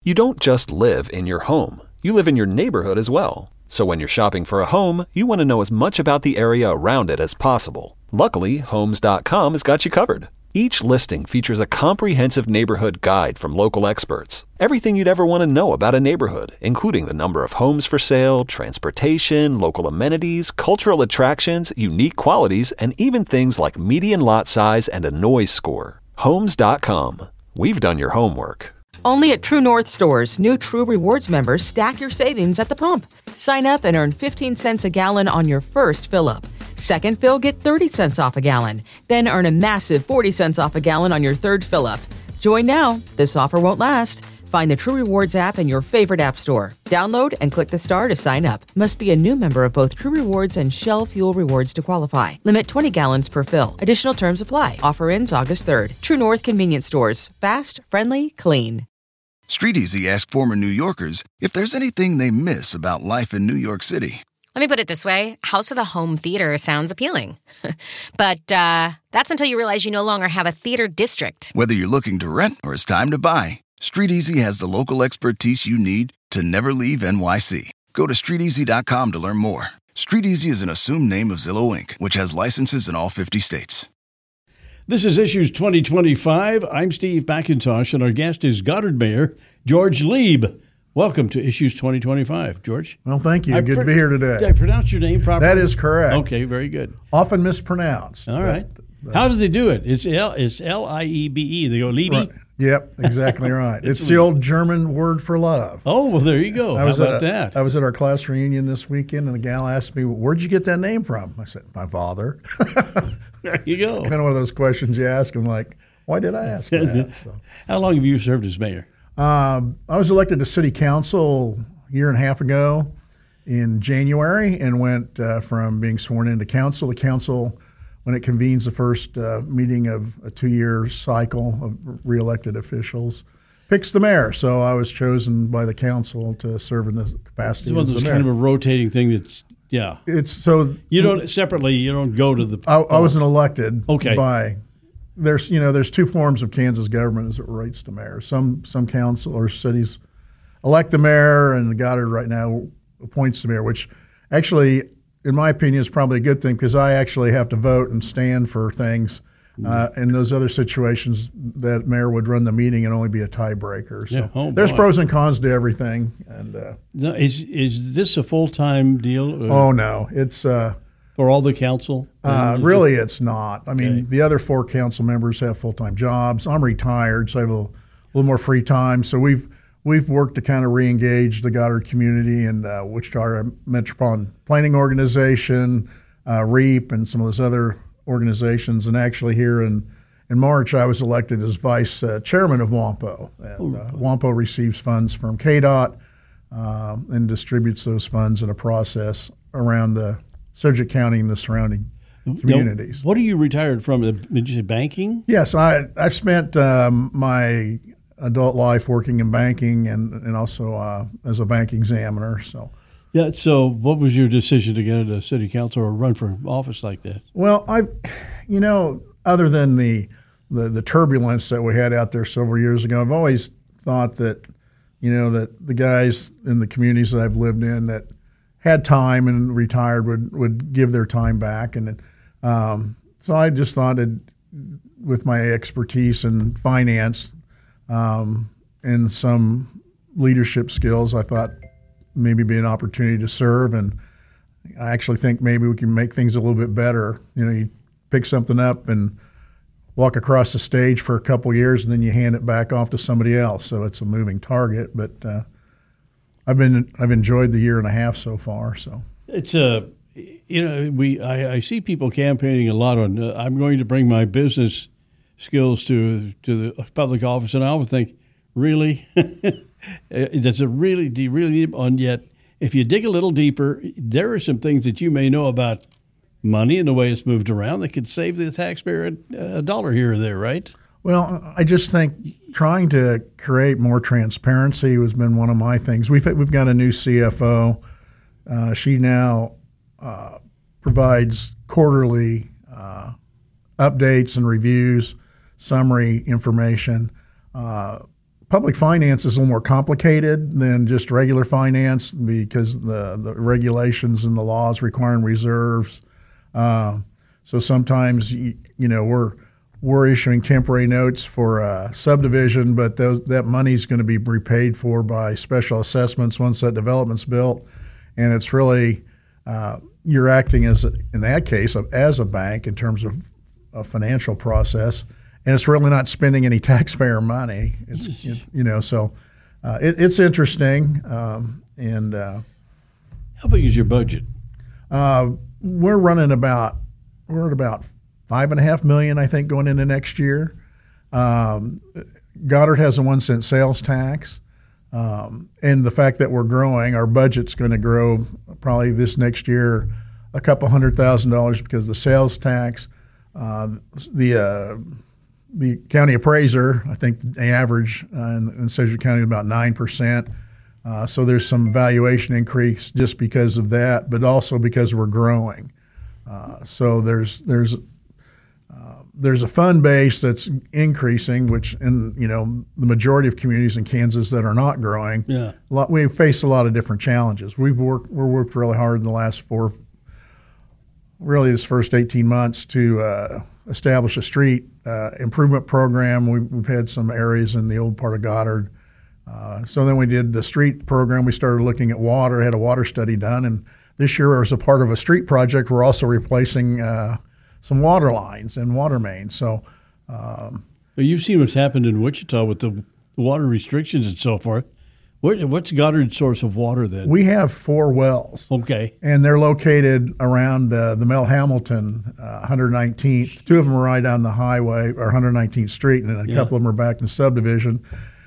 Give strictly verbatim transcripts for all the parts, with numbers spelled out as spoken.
You don't just live in your home. You live in your neighborhood as well. So when you're shopping for a home, you want to know as much about the area around it as possible. Luckily, Homes dot com has got you covered. Each listing features a comprehensive neighborhood guide from local experts. Everything you'd ever want to know about a neighborhood, including the number of homes for sale, transportation, local amenities, cultural attractions, unique qualities, and even things like median lot size and a noise score. Homes dot com. We've done your homework. Only at True North stores, new True Rewards members stack your savings at the pump. Sign up and earn fifteen cents a gallon on your first fill-up. Second fill, get thirty cents off a gallon. Then earn a massive forty cents off a gallon on your third fill-up. Join now. This offer won't last. Find the True Rewards app in your favorite app store. Download and click the star to sign up. Must be a new member of both True Rewards and Shell Fuel Rewards to qualify. Limit twenty gallons per fill. Additional terms apply. Offer ends August third. True North Convenience Stores. Fast, friendly, clean. StreetEasy asked former New Yorkers if there's anything they miss about life in New York City. Let me put it this way. House with a home theater sounds appealing. But uh, that's until you realize you no longer have a theater district. Whether you're looking to rent or it's time to buy, StreetEasy has the local expertise you need to never leave N Y C. Go to street easy dot com to learn more. StreetEasy is an assumed name of Zillow Incorporated, which has licenses in all fifty states. This is Issues twenty twenty-five. I'm Steve McIntosh, and our guest is Goddard Mayor George Lieb. Welcome to Issues twenty twenty-five, George. Well, thank you. I Good pr- to be here today. Did I pronounce your name properly? That is correct. Okay, very good. Often mispronounced. All right. But, but, How do they do it? It's L. It's L I E B E. They go Liebe. Right. Yep, exactly right. It's, it's the old German word for love. Oh, well, there you go. I How was about at a, that? I was at our class reunion this weekend, and a gal asked me, "Where'd you get that name from?" I said, "My father." There you go. It's kind of one of those questions you ask, and like, why did I ask that? So. How long have you served as mayor? Um, I was elected to city council a year and a half ago in January, and went uh, from being sworn into council. The council, when it convenes the first uh, meeting of a two-year cycle of re-elected officials, picks the mayor. So I was chosen by the council to serve in the capacity Well, as the there's mayor. kind of a rotating thing that's, yeah. It's so You don't, separately, you don't go to the. I, I wasn't elected Okay. by, there's, you know, there's two forms of Kansas government as it relates to mayor. Some, some council or cities elect the mayor, and Goddard right now appoints the mayor, which actually, in my opinion, is probably a good thing, because I actually have to vote and stand for things. Uh, in those other situations, that mayor would run the meeting and only be a tiebreaker. So Yeah. Oh, there's boy. pros and cons to everything. And uh, No, is is this a full time deal? uh, oh no, it's uh, for all the council? uh, Is it- really it's not. I mean, Okay. the other four council members have full time jobs. I'm retired, so I have a little, little more free time. So we've we've worked to kind of re-engage the Goddard community and uh, Wichita Metropolitan Planning Organization, uh, REAP, and some of those other organizations. And actually here in, in March, I was elected as vice uh, chairman of WAMPO. And uh, WAMPO receives funds from K DOT uh, and distributes those funds in a process around the Sedgwick County and the surrounding communities. Now, what are you retired from? Uh, Did you say banking? Yes, I, I've spent um, my adult life working in banking and, and also uh, as a bank examiner. So, Yeah. So, what was your decision to get into city council or run for office like that? well, I've, you know, other than the, the the turbulence that we had out there several years ago, I've always thought that, you know, that the guys in the communities that I've lived in that had time and retired would, would give their time back. And um, so I just thought that with my expertise in finance um, and some leadership skills, I thought maybe be an opportunity to serve. And I actually think maybe we can make things a little bit better. You know, you pick something up and walk across the stage for a couple years, and then you hand it back off to somebody else. So it's a moving target. But uh, I've been I've enjoyed the year and a half so far. So It's a, you know, we I, I see people campaigning a lot on. Uh, I'm going to bring my business skills to to the public office, and I always think, really, does it really? Do you really need? And yet, if you dig a little deeper, there are some things that you may know about money and the way it's moved around that could save the taxpayer a, a dollar here or there, right? Well, I just think trying to create more transparency has been one of my things. We've we've got a new C F O. Uh, she now uh, provides quarterly uh, updates and reviews, summary information, uh, public finance is a little more complicated than just regular finance because the, the regulations and the laws requiring reserves. Uh, so sometimes, you, you know, we're we're issuing temporary notes for a subdivision, but those, that money is going to be repaid for by special assessments once that development's built. And it's really, uh, you're acting as, a, in that case, as a bank in terms of a financial process. And it's really not spending any taxpayer money. It's, it, you know, so uh, it, it's interesting. Um, and uh, how big is your budget? Uh, we're running about we're at about five and a half million, I think, going into next year. Um, Goddard has a one cent sales tax, um, and the fact that we're growing, our budget's going to grow probably this next year a couple hundred thousand dollars because the sales tax, uh, the uh, The county appraiser, I think the average uh, in, in Sedgwick County is about nine percent. Uh, so there's some valuation increase just because of that, but also because we're growing. Uh, so there's there's uh, there's a fund base that's increasing, which in you know the majority of communities in Kansas that are not growing, yeah, a lot, we face a lot of different challenges. We've worked we're worked really hard in the last four, really this first eighteen months to uh, establish a street uh, improvement program. We've, we've had some areas in the old part of Goddard. Uh, so then we did the street program. We started looking at water, had a water study done. And this year, as a part of a street project, we're also replacing uh, some water lines and water mains. So um, well, you've seen what's happened in Wichita with the water restrictions and so forth. What, what's Goddard's source of water then? We have four wells. Okay. And they're located around uh, the Mel Hamilton, uh, one hundred nineteenth. Two of them are right on the highway, or one hundred nineteenth Street, and a yeah. couple of them are back in the subdivision.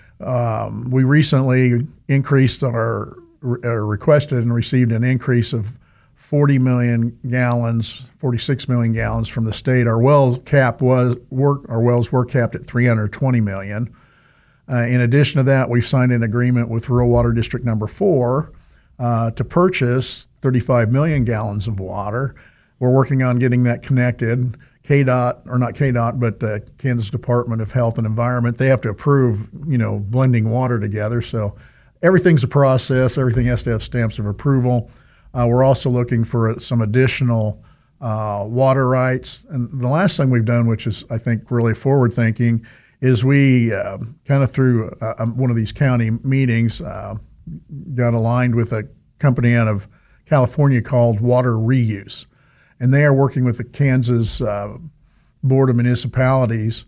Um, we recently increased our, uh, requested and received an increase of forty million gallons, forty-six million gallons from the state. Our wells cap was, work, our wells were capped at three hundred twenty million. Uh, in addition to that, we've signed an agreement with Rural Water District Number Four uh, to purchase thirty-five million gallons of water. We're working on getting that connected. K D O T, or not K D O T, but uh, Kansas Department of Health and Environment, they have to approve, you know, blending water together. So everything's a process. Everything has to have stamps of approval. Uh, we're also looking for some additional uh, water rights. And the last thing we've done, which is, I think, really forward-thinking, is we uh, kind of through uh, one of these county meetings uh, got aligned with a company out of California called Water Reuse. And they are working with the Kansas uh, Board of Municipalities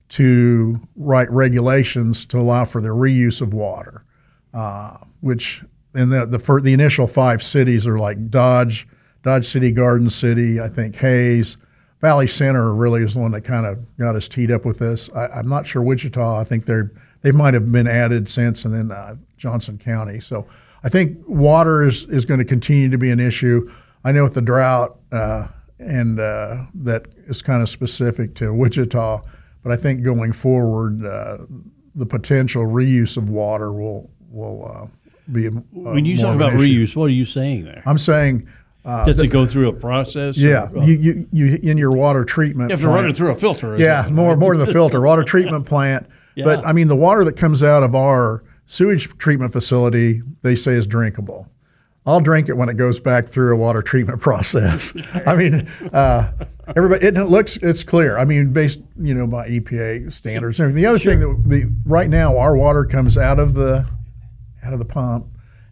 to write regulations to allow for the reuse of water, uh, which in the the, for, the initial five cities are like Dodge, Dodge City, Garden City, I think Hayes. Valley Center really is the one that kind of got us teed up with this. I, I'm not sure Wichita. I think they're they might have been added since, and then uh, Johnson County. So I think water is, is going to continue to be an issue. I know with the drought, uh, and uh, that is kind of specific to Wichita, but I think going forward, uh, the potential reuse of water will will uh, be. Uh, when you talk about reuse, what are you saying there? I'm saying. Uh, Does it go through a process? Yeah, or, uh, you, you you in your water treatment. You have to plant, run it through a filter. Yeah, it? more more than the filter, water treatment plant. Yeah. But I mean, the water that comes out of our sewage treatment facility, they say is drinkable. I'll drink it when it goes back through a water treatment process. I mean, uh, everybody, it, it looks it's clear. I mean, based you know by E P A standards and everything. The other sure. thing that the right now our water comes out of the out of the pump,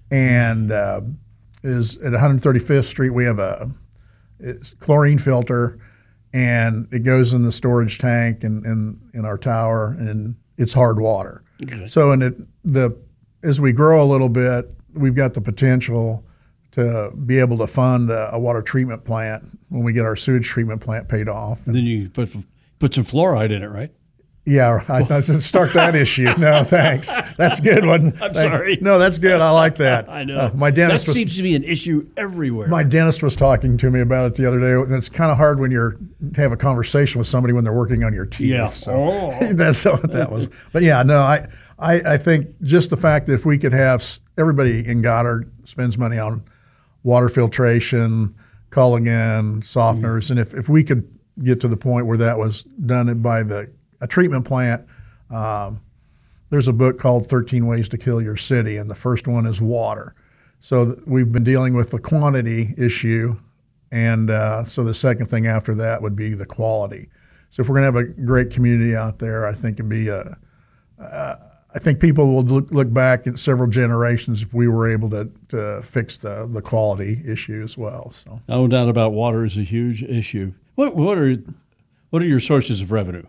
and uh, is at one hundred thirty-fifth Street. We have a it's chlorine filter, and it goes in the storage tank and in, in, in our tower, and it's hard water. Okay. So, and it the as we grow a little bit, we've got the potential to be able to fund a, a water treatment plant when we get our sewage treatment plant paid off. And then you put put some fluoride in it, right? Yeah, I thought to start that issue. No, thanks. That's a good one. I'm thanks. sorry. No, that's good. I like that. I know. Uh, my dentist that was, seems to be an issue everywhere. My dentist was talking to me about it the other day. And it's kind of hard when you're to have a conversation with somebody when they're working on your teeth. Yeah. So oh. that's what that was. But yeah, no, I, I, I think just the fact that if we could have everybody in Goddard spends money on water filtration, Culligan, softeners, mm-hmm. and if, if we could get to the point where that was done by the a treatment plant, um, there's a book called thirteen Ways to Kill Your City, and the first one is water. So th- we've been dealing with the quantity issue, and uh, so the second thing after that would be the quality. So if we're going to have a great community out there, I think it'd be a, uh, I think people will look, look back at several generations if we were able to, to fix the, the quality issue as well. So no doubt about water is a huge issue. What what are what are your sources of revenue?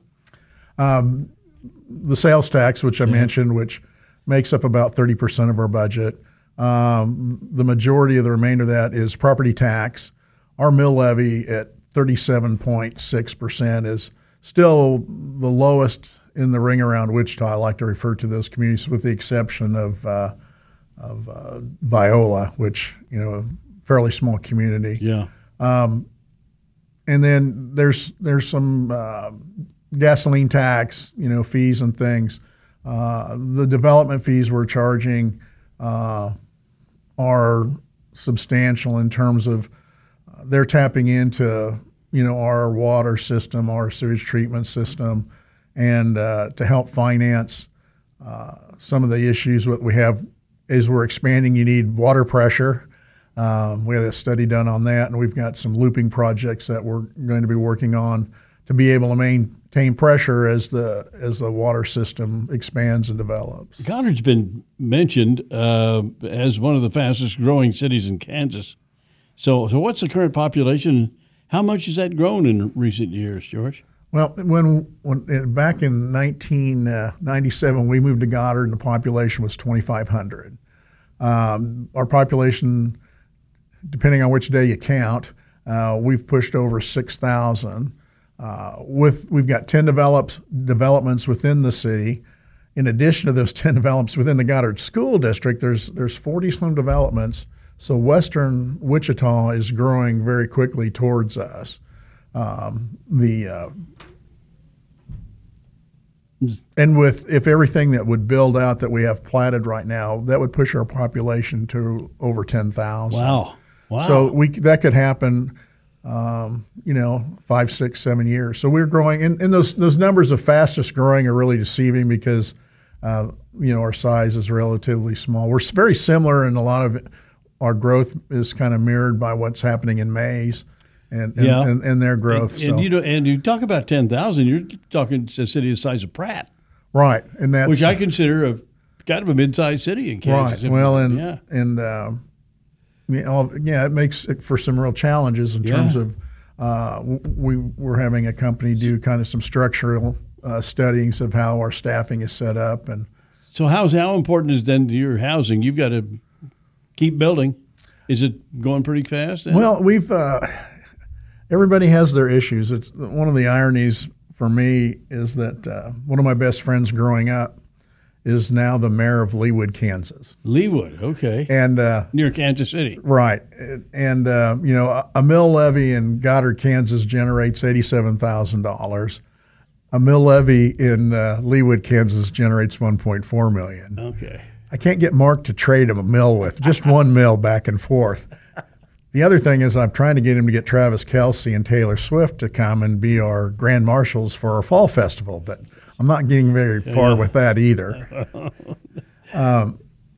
Um, the sales tax, which I yeah. mentioned, which makes up about thirty percent of our budget. Um, the majority of the remainder of that is property tax. Our mill levy at thirty-seven point six percent is still the lowest in the ring around Wichita. I like to refer to those communities, with the exception of uh, of uh, Viola, which, you know, a fairly small community. Yeah. Um, and then there's there's some uh, gasoline tax, you know, fees and things. Uh, the development fees we're charging uh, are substantial in terms of uh, they're tapping into, you know, our water system, our sewage treatment system, and uh, to help finance uh, some of the issues that we have as we're expanding. You need water pressure. Um, we had a study done on that, and we've got some looping projects that we're going to be working on to be able to maintain pressure as the as the water system expands and develops. Goddard's been mentioned uh, as one of the fastest growing cities in Kansas. So, so what's the current population? How much has that grown in recent years, George? Well, when, when back in nineteen ninety-seven, we moved to Goddard, and the population was twenty-five hundred. Um, our population, depending on which day you count, uh, we've pushed over six thousand. Uh, with we've got ten developed developments within the city. In addition to those ten developments within the Goddard School District, there's there's forty some developments. So western Wichita is growing very quickly towards us. Um, the uh, and with if everything that would build out that we have platted right now, that would push our population to over ten thousand. Wow! Wow! So we that could happen. Um, you know, five, six, seven years. So we're growing, and, and those those numbers of fastest growing are really deceiving because, uh, you know, our size is relatively small. We're very similar, and a lot of it, our growth is kind of mirrored by what's happening in Mays and and, yeah. and, and their growth. And, and so. you know, and you talk about ten thousand, you're talking a city the size of Pratt, right? And that's which I consider a kind of a mid-sized city in Kansas. Right. Well, and yeah. and. Uh, Yeah, it makes it for some real challenges in yeah. terms of uh, we we're having a company do kind of some structural uh, studies of how our staffing is set up. And so, how's how important is then your housing? You've got to keep building. Is it going pretty fast? Then? Well, we've uh, everybody has their issues. It's one of the ironies for me is that uh, one of my best friends growing up is now the mayor of Leawood, Kansas. Leawood, okay. And uh, near Kansas City. Right. And, uh, you know, a mill levy in Goddard, Kansas generates eighty-seven thousand dollars. A mill levy in uh, Leawood, Kansas generates one point four million dollars. Okay. I can't get Mark to trade him a mill with, just one mill back and forth. The other thing is I'm trying to get him to get Travis Kelce and Taylor Swift to come and be our grand marshals for our fall festival, but I'm not getting very far yeah. with that either. Um,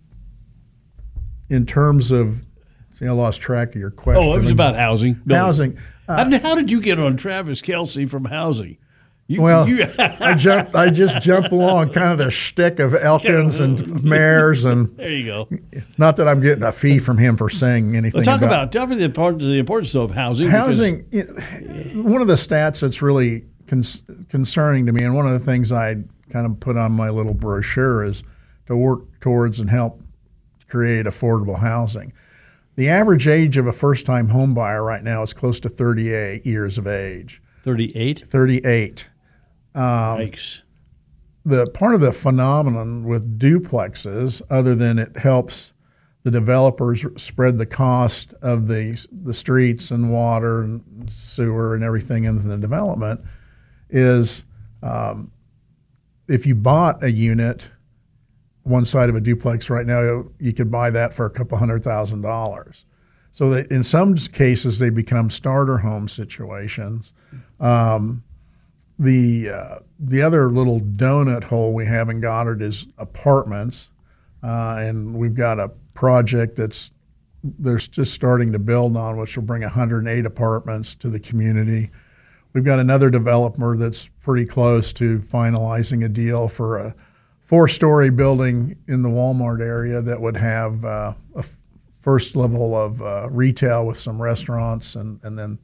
in terms of, see, I lost track of your question. Oh, it was about housing. Building. Housing. Uh, how, did, how did you get on Travis Kelce from housing? You, well, you, I jumped. I just jump along kind of the shtick of Elkins and mayors, and there you go. Not that I'm getting a fee from him for saying anything. Well, talk about, about talk about the importance, the importance of housing. Housing. You know, one of the stats that's really con- concerning to me, and one of the things I kind of put on my little brochure is to work towards and help create affordable housing. The average age of a first-time home buyer right now is close to thirty-eight years of age. thirty-eight? thirty-eight. Um, Yikes. The part of the phenomenon with duplexes, other than it helps the developers spread the cost of the the streets and water and sewer and everything into the development, is um, if you bought a unit, one side of a duplex right now, you could buy that for a couple hundred thousand dollars. So that in some cases they become starter home situations. Um, the uh, the other little donut hole we have in Goddard is apartments, uh, and we've got a project that's they're just starting to build on, which will bring one hundred eight apartments to the community. We've got another developer that's pretty close to finalizing a deal for a four-story building in the Walmart area that would have uh, a f- first level of uh, retail with some restaurants and, and then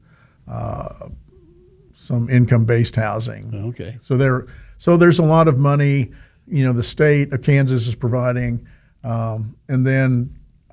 uh, some income-based housing. Okay. So there, so there's a lot of money. You know, the state of Kansas is providing, um, and then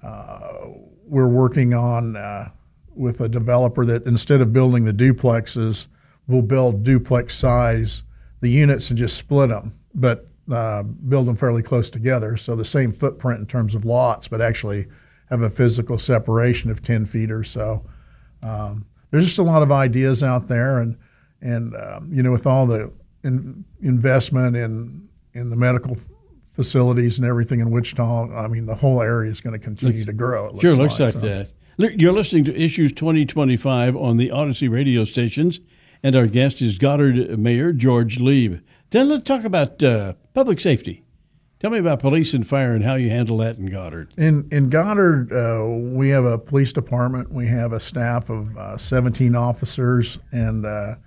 uh, we're working on uh, with a developer that instead of building the duplexes, we'll build duplex size the units and just split them, but uh, build them fairly close together. So the same footprint in terms of lots, but actually have a physical separation of ten feet or so. Um, there's just a lot of ideas out there, and and um, you know, with all the in, investment in in the medical facilities and everything in Wichita, I mean, the whole area is going to continue looks, to grow. It looks sure, looks like, like so. that. You're listening to Issues twenty twenty-five on the Odyssey radio stations, and our guest is Goddard Mayor George Lieb. Then let's talk about uh, public safety. Tell me about police and fire and how you handle that in Goddard. In in Goddard, uh, we have a police department. We have a staff of uh, seventeen officers and uh,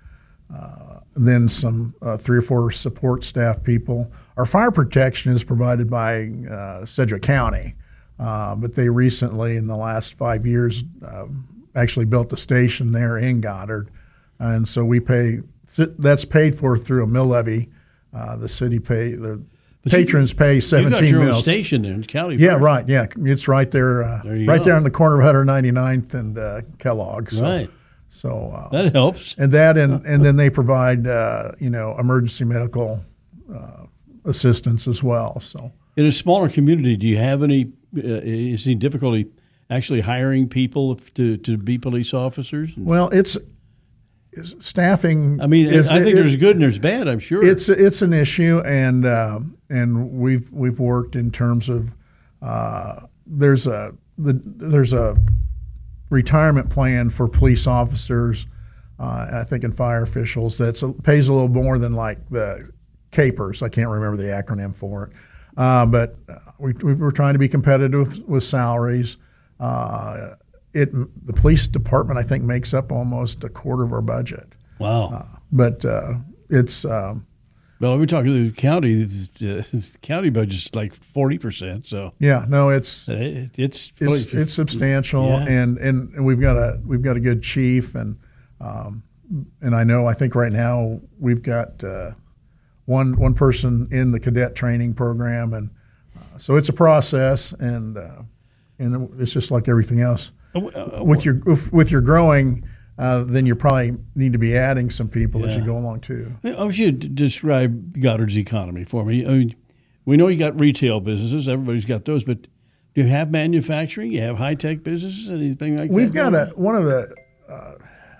uh, then some uh, three or four support staff people. Our fire protection is provided by uh, Sedgwick County, uh, but they recently, in the last five years, uh, actually built a station there in Goddard, and so we pay. That's paid for through a mill levy. Uh, the city pay the But patrons you, pay seventeen mills. You got your mills. own station there in County. Yeah, Park. right. Yeah, it's right there, uh, there right go. there on the corner of one ninety-ninth and uh, Kellogg. So, right. So uh, that helps. And that, and, and then they provide, uh, you know, emergency medical uh, assistance as well. So in a smaller community, do you have any? Uh, is any difficulty actually hiring people to to be police officers? Well, it's. Staffing. I mean, is, I think it, there's good and there's bad. I'm sure it's it's an issue, and uh, and we've we've worked in terms of uh, there's a the, there's a retirement plan for police officers, uh, I think, and fire officials that pays a little more than like the CAPERS. I can't remember the acronym for it, uh, but we we're trying to be competitive with, with salaries. Uh, It the police department, I think, makes up almost a quarter of our budget. Wow! Uh, but uh, it's um, well, we're talking to the county. The county budget's like forty percent. So yeah, no, it's it, it's it's, it's substantial, yeah. and, and, and we've got a we've got a good chief, and um, and I know I think right now we've got uh, one one person in the cadet training program, and uh, so it's a process, and uh, and it's just like everything else. With your with your growing, uh, then you probably need to be adding some people yeah. as you go along too. I wish you'd describe Goddard's economy for me. I mean, we know you got retail businesses; everybody's got those. But do you have manufacturing? You have high tech businesses, anything like We've that? We've got a one of the. Uh,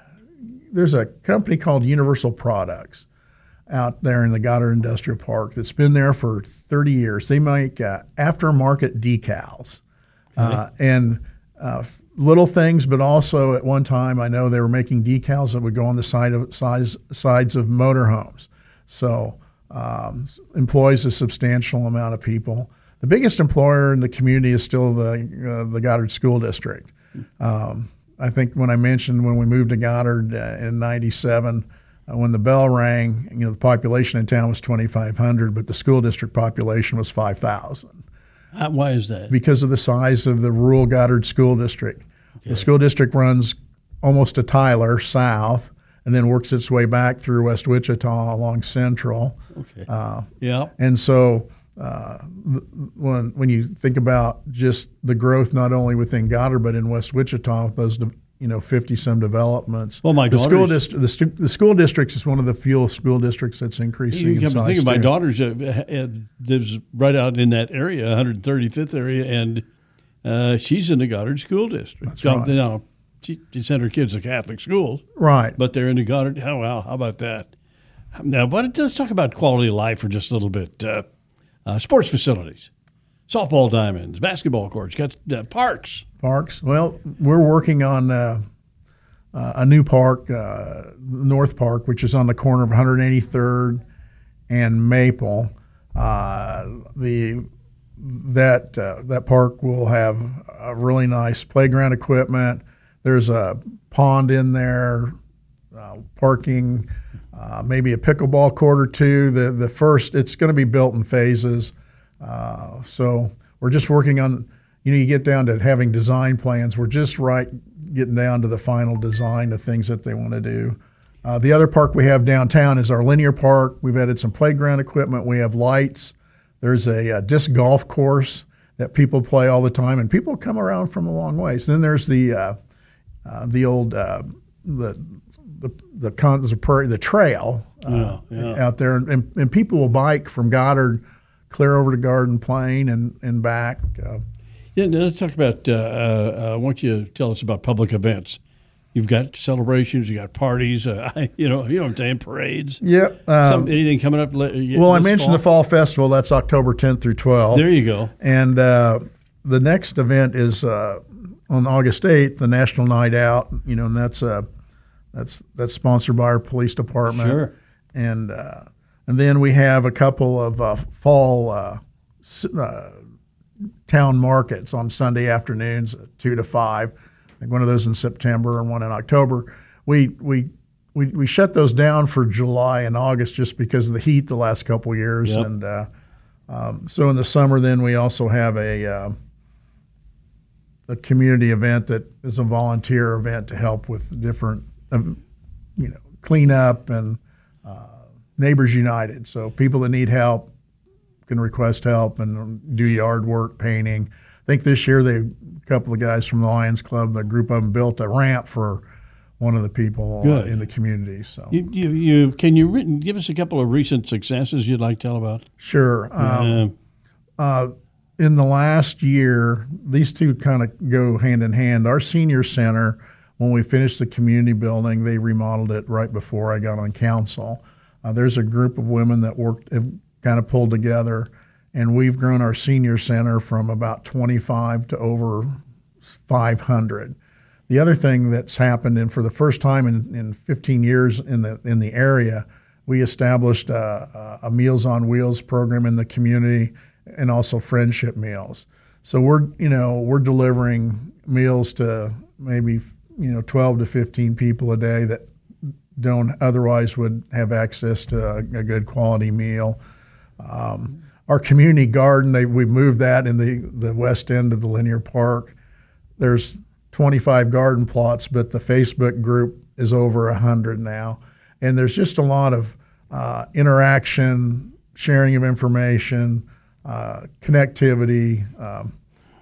there's a company called Universal Products out there in the Goddard Industrial Park that's been there for thirty years. They make uh, aftermarket decals, okay. uh, and. Uh, little things, but also at one time I know they were making decals that would go on the side of size, sides of motorhomes. So um, employs a substantial amount of people. The biggest employer in the community is still the uh, the Goddard School District. Um, I think when I mentioned when we moved to Goddard uh, in ninety-seven, uh, when the bell rang, you know, the population in town was twenty-five hundred, but the school district population was five thousand. Uh, why is that? Because of the size of the rural Goddard School District. Okay. The school district runs almost to Tyler south and then works its way back through West Wichita along Central. Okay. Uh, yeah. And so uh, when when you think about just the growth not only within Goddard but in West Wichita with those you know fifty some developments. Well, my the school district the, stu- the school districts is one of the few school districts that's increasing you in come size. To think of my too. daughter's uh, lives right out in that area, one hundred thirty-fifth area, and uh, she's in the Goddard School District. That's right. You know, she, she sent her kids to Catholic schools, right? But they're in the Goddard. How well? How about that? Now, but let's talk about quality of life for just a little bit. Uh, uh, sports facilities, softball diamonds, basketball courts, got uh, parks. Parks. Well, we're working on uh, uh, a new park, uh, North Park, which is on the corner of one hundred eighty-third and Maple. Uh, the that uh, that park will have a really nice playground equipment. There's a pond in there, uh, parking, uh, maybe a pickleball court or two. The the first, it's going to be built in phases. Uh, so we're just working on, you know, you get down to having design plans. We're just right getting down to the final design of things that they want to do. Uh, the other park we have downtown is our linear park. We've added some playground equipment. We have lights. There's a, a disc golf course that people play all the time, and people come around from a long ways. Then there's the uh, uh, the old uh, the the the, con- the, the trail uh, yeah, yeah. out there, and, and people will bike from Goddard clear over to Garden Plain and and back. Uh, yeah, now let's talk about. Uh, uh, I want you to tell us about public events. You've got celebrations, you got parties, uh, you know, you know what I'm saying, parades. Yep. Um, Some, anything coming up? Le- well, I mentioned fall? the Fall Festival. That's October tenth through twelfth. There you go. And uh, the next event is uh, on August eighth, the National Night Out. You know, and that's uh, that's that's sponsored by our police department. Sure. And uh, and then we have a couple of uh, fall uh, uh, town markets on Sunday afternoons, two to five. I think one of those in September and one in October. We we we we shut those down for July and August just because of the heat the last couple of years. Yep. And uh, um, so in the summer, then we also have a uh, a community event that is a volunteer event to help with different, um, you know, cleanup and uh, Neighbors United. So people that need help can request help and do yard work, painting. I think this year they a couple of guys from the Lions Club, the group of them, built a ramp for one of the people uh, in the community. So you, you, you can you re- give us a couple of recent successes you'd like to tell about? Sure. Um, uh, uh, in the last year, these two kind of go hand in hand. Our senior center, when we finished the community building, they remodeled it right before I got on council. Uh, there's a group of women that worked, have kind of pulled together. And we've grown our senior center from about twenty-five to over five hundred. The other thing that's happened, and for the first time in, in fifteen years in the in the area, we established a, a Meals on Wheels program in the community, and also friendship meals. So we're you know we're delivering meals to maybe you know twelve to fifteen people a day that don't otherwise would have access to a, a good quality meal. Um, Our community garden, they, we moved that in the, the west end of the linear park. There's twenty-five garden plots, but the Facebook group is over one hundred now. And there's just a lot of uh, interaction, sharing of information, uh, connectivity. Um,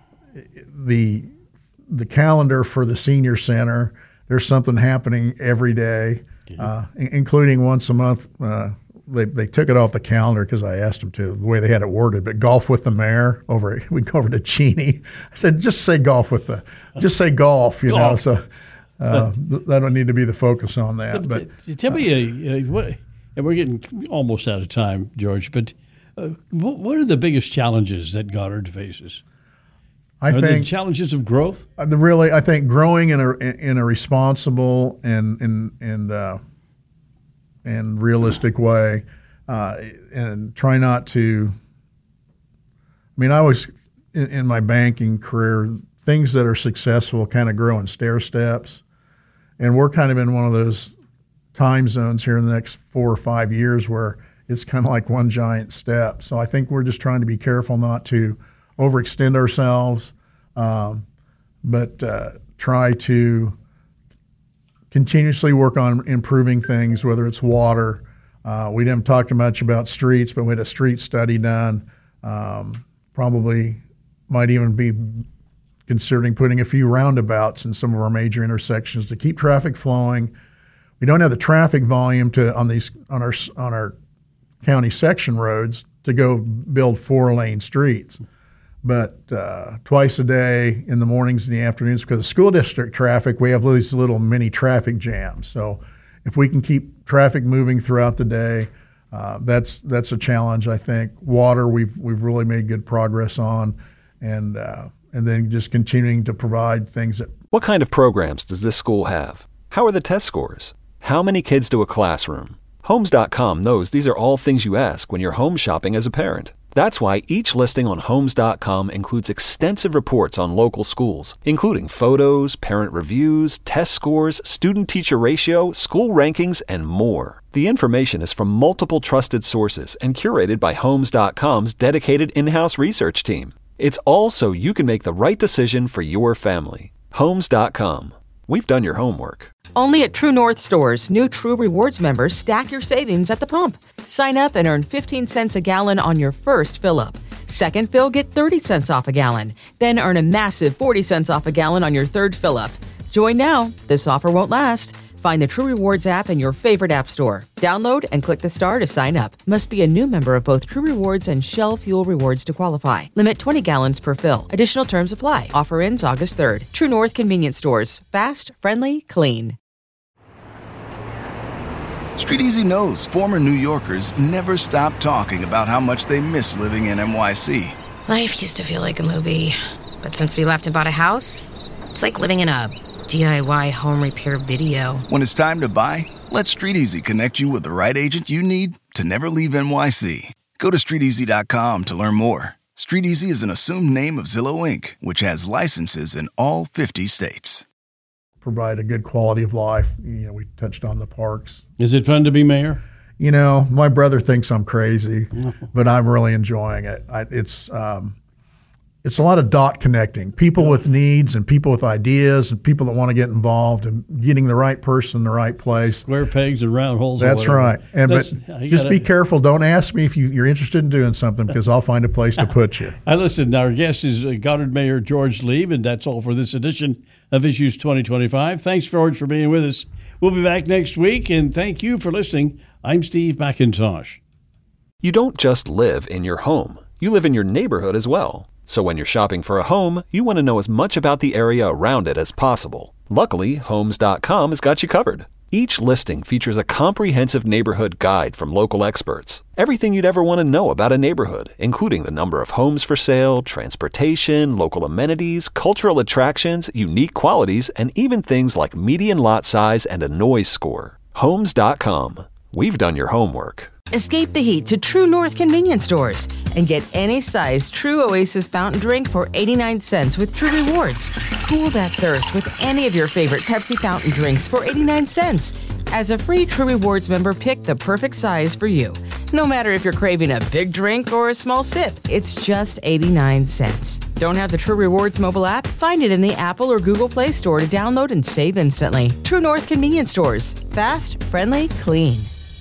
the the calendar for the senior center, there's something happening every day, uh, including once a month. Uh, They they took it off the calendar because I asked them to, the way they had it worded. But golf with the mayor over, we go over to Cheney. I said, just say golf with the, just say golf, you golf. know. So uh, th- that don't need to be the focus on that. But, but tell me, uh, uh, what, and we're getting almost out of time, George. But uh, what, what are the biggest challenges that Goddard faces? I are think the challenges of growth. Uh, the really, I think growing in a in a responsible and and and. Uh, and realistic way, uh, and try not to. I mean, I was in, in my banking career, things that are successful kind of grow in stair steps, and we're kind of in one of those time zones here in the next four or five years where it's kind of like one giant step. So I think we're just trying to be careful not to overextend ourselves, um, but uh, try to continuously work on improving things, whether it's water. Uh, we didn't talk too much about streets, but we had a street study done. Um, probably might even be considering putting a few roundabouts in some of our major intersections to keep traffic flowing. We don't have the traffic volume to on these on our on our county section roads to go build four-lane streets. But uh, twice a day in the mornings and the afternoons, because of school district traffic, we have these little mini traffic jams. So if we can keep traffic moving throughout the day, uh, that's that's a challenge, I think. Water, we've we've really made good progress on, and uh, and then just continuing to provide things that. What kind of programs does this school have? How are the test scores? How many kids to a classroom? Homes dot com knows these are all things you ask when you're home shopping as a parent. That's why each listing on Homes dot com includes extensive reports on local schools, including photos, parent reviews, test scores, student-teacher ratio, school rankings, and more. The information is from multiple trusted sources and curated by Homes dot com's dedicated in-house research team. It's all so you can make the right decision for your family. Homes dot com. We've done your homework. Only at True North stores, new True Rewards members stack your savings at the pump. Sign up and earn fifteen cents a gallon on your first fill-up. Second fill, get thirty cents off a gallon. Then earn a massive forty cents off a gallon on your third fill-up. Join now. This offer won't last. Find the True Rewards app in your favorite app store. Download and click the star to sign up. Must be a new member of both True Rewards and Shell Fuel Rewards to qualify. Limit twenty gallons per fill. Additional terms apply. Offer ends August third. True North Convenience Stores. Fast, friendly, clean. Street Easy knows former New Yorkers never stop talking about how much they miss living in N Y C. Life used to feel like a movie, but since we left and bought a house, it's like living in a D I Y home repair video. When it's time to buy, let Street Easy connect you with the right agent you need to never leave N Y C. Go to street easy dot com to learn more. Street Easy is an assumed name of Zillow Incorporated, which has licenses in all fifty states. Provide a good quality of life. You know, we touched on the parks. Is it fun to be mayor? You know, my brother thinks I'm crazy, but I'm really enjoying it. I, it's um, it's a lot of dot connecting, people with needs and people with ideas and people that want to get involved and getting the right person in the right place. Square pegs and round holes. That's right. And That's, but just gotta, be careful. Don't ask me if you, you're interested in doing something because I'll find a place to put you. I listened. Our guest is Goddard Mayor George Lieb, and that's all for this edition of Issues twenty twenty-five. Thanks, George, for being with us. We'll be back next week, and thank you for listening. I'm Steve McIntosh. You don't just live in your home. You live in your neighborhood as well. So when you're shopping for a home, you want to know as much about the area around it as possible. Luckily, Homes dot com has got you covered. Each listing features a comprehensive neighborhood guide from local experts. Everything you'd ever want to know about a neighborhood, including the number of homes for sale, transportation, local amenities, cultural attractions, unique qualities, and even things like median lot size and a noise score. Homes dot com. We've done your homework. Escape the heat to True North Convenience Stores and get any size True Oasis fountain drink for eighty-nine cents with True Rewards. Cool that thirst with any of your favorite Pepsi fountain drinks for eighty-nine cents. As a free True Rewards member, pick the perfect size for you. No matter if you're craving a big drink or a small sip, it's just eighty-nine cents. Don't have the True Rewards mobile app? Find it in the Apple or Google Play Store to download and save instantly. True North Convenience Stores. Fast, friendly, clean.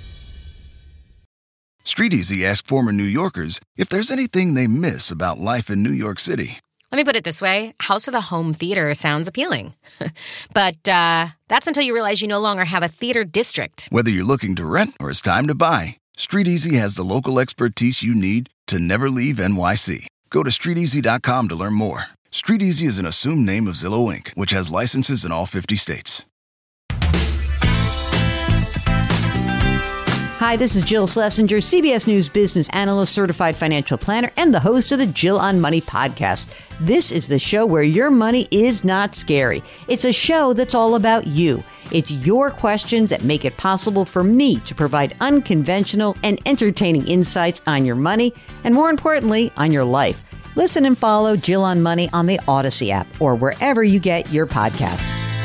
Street Easy asked former New Yorkers if there's anything they miss about life in New York City. Let me put it this way. House of the Home Theater sounds appealing. But uh, that's until you realize you no longer have a theater district. Whether you're looking to rent or it's time to buy, Street Easy has the local expertise you need to never leave N Y C. Go to street easy dot com to learn more. Street Easy is an assumed name of Zillow Incorporated, which has licenses in all fifty states. Hi, this is Jill Schlesinger, C B S News business analyst, certified financial planner, and the host of the Jill on Money podcast. This is the show where your money is not scary. It's a show that's all about you. It's your questions that make it possible for me to provide unconventional and entertaining insights on your money, and more importantly, on your life. Listen and follow Jill on Money on the Odyssey app or wherever you get your podcasts.